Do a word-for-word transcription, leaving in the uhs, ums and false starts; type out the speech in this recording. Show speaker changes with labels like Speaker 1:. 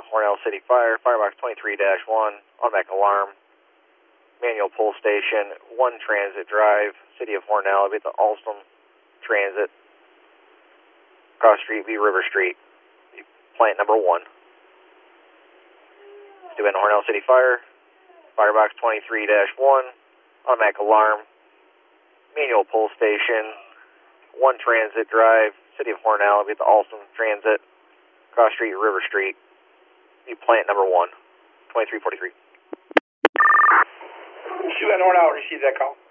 Speaker 1: Hornell City Fire, Firebox twenty-three dash one, automatic alarm, manual pull station, one Transit Drive, City of Hornell, be at the Alstom Transit, cross street, V River Street, plant number one. Steuben Hornell City Fire, Firebox twenty-three dash one, automatic alarm, manual pull station, one Transit Drive, City of Hornell, be at the Alstom Transit, cross street, River Street, be plant number one, twenty-three forty-three.
Speaker 2: Steuben Hornell, receive that call.